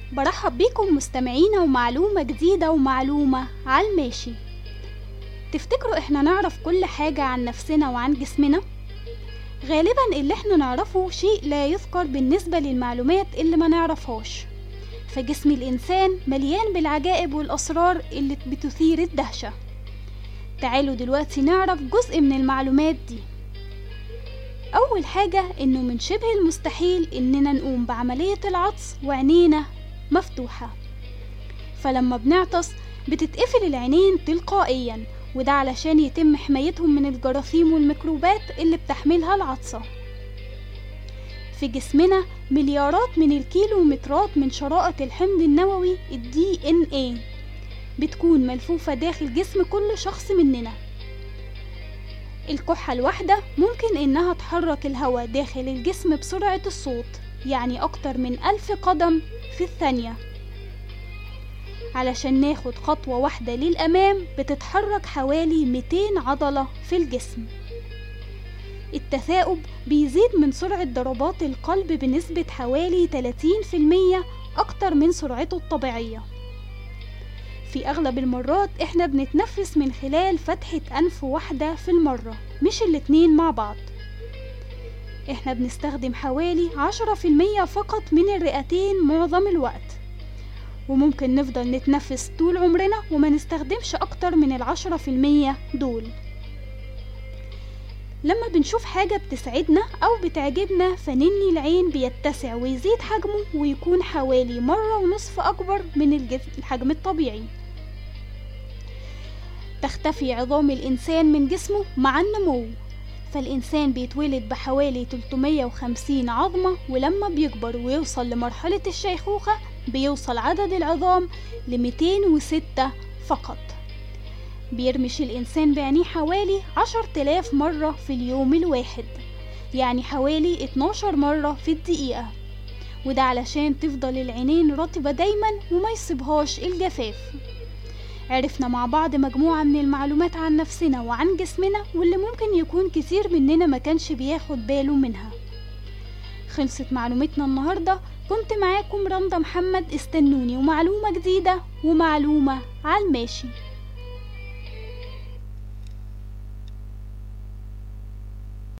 برحب بيكم مستمعينا ومعلومة جديدة ومعلومة على الماشي. تفتكروا احنا نعرف كل حاجة عن نفسنا وعن جسمنا؟ غالبا اللي احنا نعرفه شيء لا يذكر بالنسبة للمعلومات اللي ما نعرفهاش. فجسم الإنسان مليان بالعجائب والأسرار اللي بتثير الدهشة. تعالوا دلوقتي نعرف جزء من المعلومات دي. أول حاجة إنه من شبه المستحيل إننا نقوم بعملية العطس وعينينا مفتوحة، فلما بنعطس بتتقفل العينين تلقائيا، وده علشان يتم حمايتهم من الجراثيم والميكروبات اللي بتحملها العطسة. في جسمنا مليارات من الكيلومترات من شرائط الحمض النووي DNA بتكون ملفوفة داخل جسم كل شخص مننا. الكحة الواحدة ممكن إنها تحرك الهواء داخل الجسم بسرعة الصوت، يعني أكتر من 1000 قدم في الثانية. علشان ناخد خطوة واحدة للأمام بتتحرك حوالي 200 عضلة في الجسم. التثاؤب بيزيد من سرعة ضربات القلب بنسبة حوالي 30% أكتر من سرعته الطبيعية. في أغلب المرات إحنا بنتنفس من خلال فتحة أنف واحدة في المرة، مش الاتنين مع بعض. إحنا بنستخدم حوالي 10% فقط من الرئتين معظم الوقت، وممكن نفضل نتنفس طول عمرنا وما نستخدمش أكتر من 10% دول. لما بنشوف حاجة بتسعدنا أو بتعجبنا فنني العين بيتسع ويزيد حجمه ويكون حوالي 1.5 مرة أكبر من الحجم الطبيعي. تختفي عظام الإنسان من جسمه مع النمو، فالإنسان بيتولد بحوالي 350 عظمة، ولما بيكبر ويوصل لمرحلة الشيخوخة بيوصل عدد العظام ل206 فقط. بيرمش الإنسان بعينيه حوالي 10,000 مرة في اليوم الواحد، يعني حوالي 12 مرة في الدقيقة، وده علشان تفضل العينين رطبة دايما وما يصيبهاش الجفاف. عرفنا مع بعض مجموعة من المعلومات عن نفسنا وعن جسمنا، واللي ممكن يكون كتير مننا ما كانش بياخد باله منها. خلصت معلومتنا النهاردة، كنت معاكم رندا محمد. استنوني ومعلومة جديدة ومعلومة على الماشي.